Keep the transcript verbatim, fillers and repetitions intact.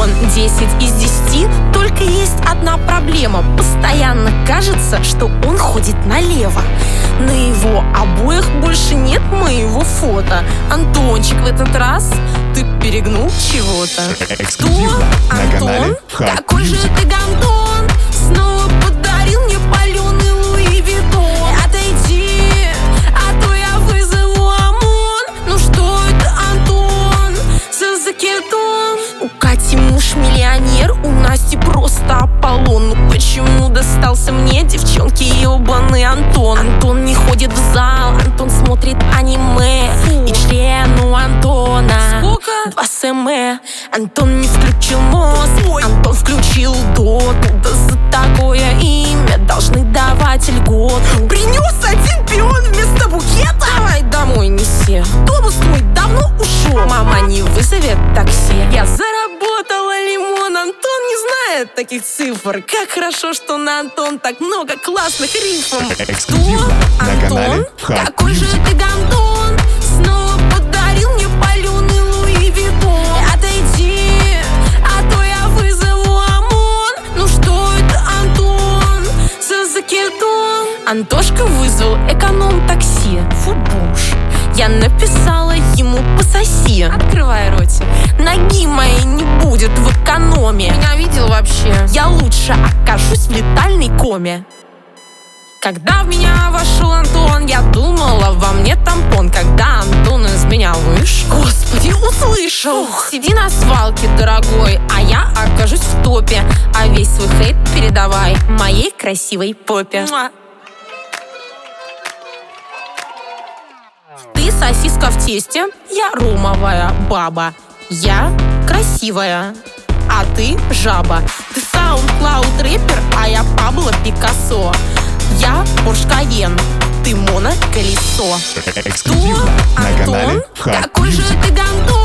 Антон десять из десяти, только есть одна проблема. Постоянно кажется, что он ходит налево. На его обоях больше нет моего фото. Антончик, в этот раз ты перегнул чего-то. Эксклюзивно на Антон? канале Хаб Какой же Мьюзик. ты гандон! Снова подарил мне паленый Луи Виттон. Отойди, а то я вызову ОМОН. Ну что это, Антон? За закидон. У Кати муж миллионер, у Насти просто Аполлон. Ну почему достался мне, девчонки, ебаный Антон? Антон не ходит в зал, Антон смотрит аниме. Фу. И член у Антона сколько? Два см. Антон не включил мозг, Ой. Антон включил доту. Да за такое имя должны давать льготу. Принес один пион вместо букета. Давай домой неси, автобус твой давно ушел. Мама не вызовет такси. Я заработала лимон. Антон не знает таких цифр. Как хорошо, что на Антон так много классных рифм. Эксклюзивно Что? на Антон? канале Хаб Какой же Мьюзик. ты гандон! Снова подарил мне паленый Луи Виттон. Отойди, а то я вызову ОМОН. Ну что это, Антон? За закидон. Антошка вызвал эконом-такси. Фу, буш. Я написала ему пососи. Открывай ротик. Ноги моей не будет в экономе. Меня видел вообще? Я лучше окажусь в летальной коме. Когда в меня вошел Антон, я думала, во мне тампон. Когда Антон из меня вышел, господи, услышал. Фух. Сиди на свалке, дорогой, а я окажусь в топе. А весь свой хейт передавай моей красивой попе. Муа. Ты сосиска в тесте, я ромовая баба. Я красивая, а ты жаба. Ты SoundCloud рэпер, а я Пабло Пикассо. Я Порш Кайен, ты моноколесо. Эксклюзивно на канале Антон? Хаб Какой же Мьюзик. ты гандон!